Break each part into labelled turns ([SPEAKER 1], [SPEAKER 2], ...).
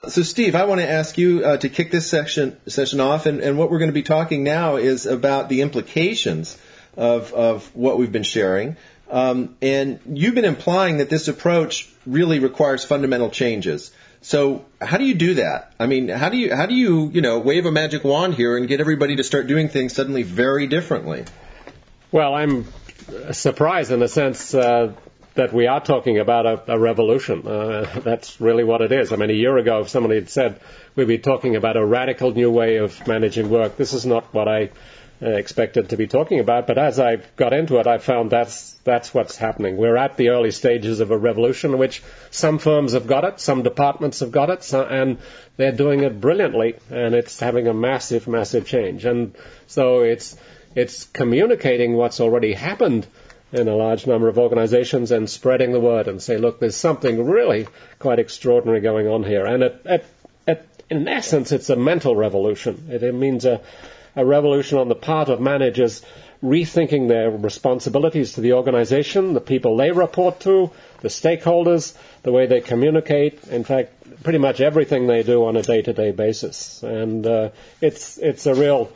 [SPEAKER 1] So, Steve, I want to ask you to kick this session off, and what we're going to be talking now is about the implications of what we've been sharing. And you've been implying that this approach really requires fundamental changes. So, how do you do that? I mean, how do you wave a magic wand here and get everybody to start doing things suddenly very differently?
[SPEAKER 2] Well, I'm surprised in the sense that we are talking about a revolution. That's really what it is. I mean, a year ago, if somebody had said we'd be talking about a radical new way of managing work, this is not what I expected to be talking about. But as I got into it, I found that's what's happening. We're at the early stages of a revolution, which some firms have got it, some departments have got it, and they're doing it brilliantly, and it's having a massive, massive change. And so it's communicating what's already happened in a large number of organizations and spreading the word and say, look, there's something really quite extraordinary going on here. And in essence, it's a mental revolution. It means a revolution on the part of managers rethinking their responsibilities to the organization, the people they report to, the stakeholders, the way they communicate, in fact, pretty much everything they do on a day-to-day basis. And it's a real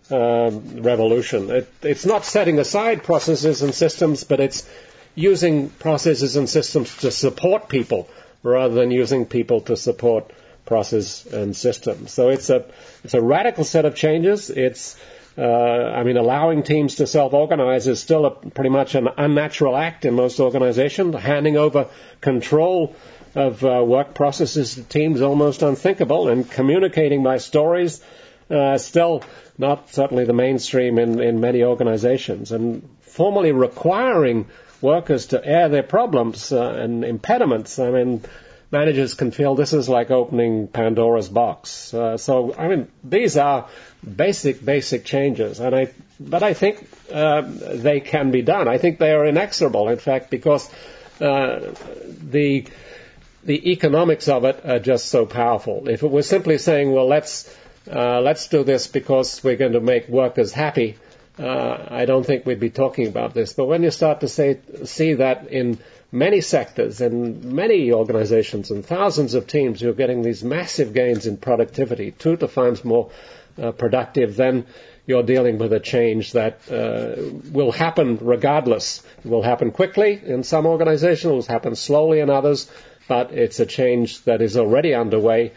[SPEAKER 2] revolution. It's not setting aside processes and systems, but it's using processes and systems to support people rather than using people to support process and systems. So it's a radical set of changes. It's allowing teams to self-organize is still pretty much an unnatural act in most organizations. Handing over control of work processes to teams almost unthinkable, and communicating by stories still not certainly the mainstream in many organizations. And formally requiring workers to air their problems and impediments, I mean, managers can feel this is like opening Pandora's box. These are basic changes, but I think they can be done. I think they are inexorable, in fact, because the economics of it are just so powerful. If it was simply saying, well, let's do this because we're going to make workers happy, I don't think we'd be talking about this. But when you start to see that in many sectors and many organizations and thousands of teams who are getting these massive gains in productivity, 2 times more productive, then you're dealing with a change that will happen regardless. It will happen quickly in some organizations, it will happen slowly in others, but it's a change that is already underway.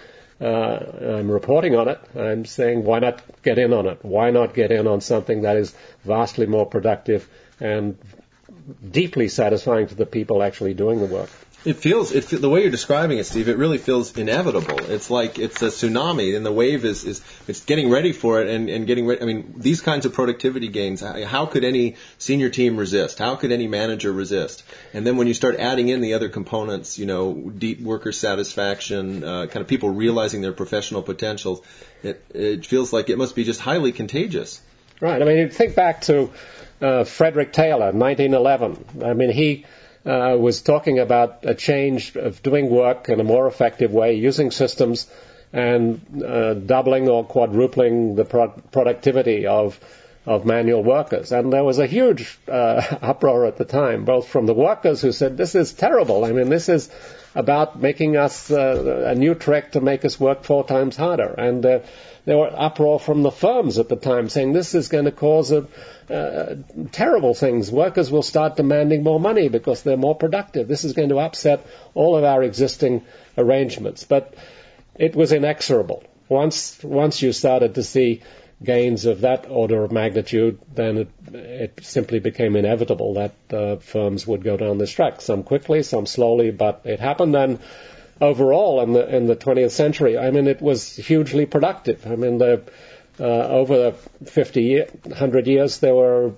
[SPEAKER 2] I'm reporting on it. I'm saying, why not get in on it? Why not get in on something that is vastly more productive and deeply satisfying to the people actually doing the work?
[SPEAKER 1] The way you're describing it, Steve, it really feels inevitable. It's like it's a tsunami, and the wave is it's getting ready for it and getting ready. I mean, these kinds of productivity gains, how could any senior team resist? How could any manager resist? And then when you start adding in the other components, deep worker satisfaction, kind of people realizing their professional potentials, it feels like it must be just highly contagious.
[SPEAKER 2] Right. I mean, you think back to Frederick Taylor, 1911. I mean, he was talking about a change of doing work in a more effective way, using systems and doubling or quadrupling the productivity of manual workers. And there was a huge uproar at the time, both from the workers who said, this is terrible. I mean, this is about making us a new trick to make us work 4 times harder. And there were uproar from the firms at the time saying this is going to cause terrible things. Workers will start demanding more money because they're more productive. This is going to upset all of our existing arrangements. But it was inexorable. Once you started to see gains of that order of magnitude, then it simply became inevitable that firms would go down this track. Some quickly, some slowly, but it happened. And overall, in the 20th century, I mean, it was hugely productive. I mean, over the 100 years, there were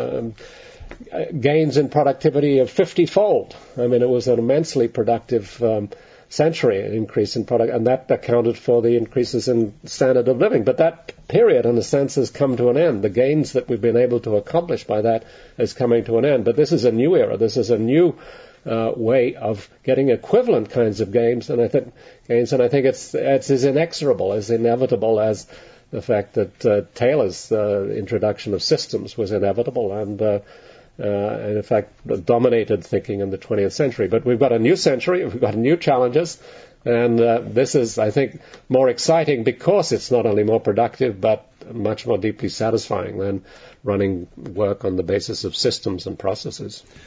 [SPEAKER 2] gains in productivity of 50-fold. I mean, it was an immensely productive century, an increase in product, and that accounted for the increases in standard of living. But that period, in a sense, has come to an end. The gains that we've been able to accomplish by that is coming to an end. But this is a new era. This is a new way of getting equivalent kinds of gains, and I think it's as inexorable, as inevitable as the fact that Taylor's introduction of systems was inevitable and in fact dominated thinking in the 20th century. But we've got a new century, we've got new challenges, And this is, I think, more exciting because it's not only more productive, but much more deeply satisfying than running work on the basis of systems and processes.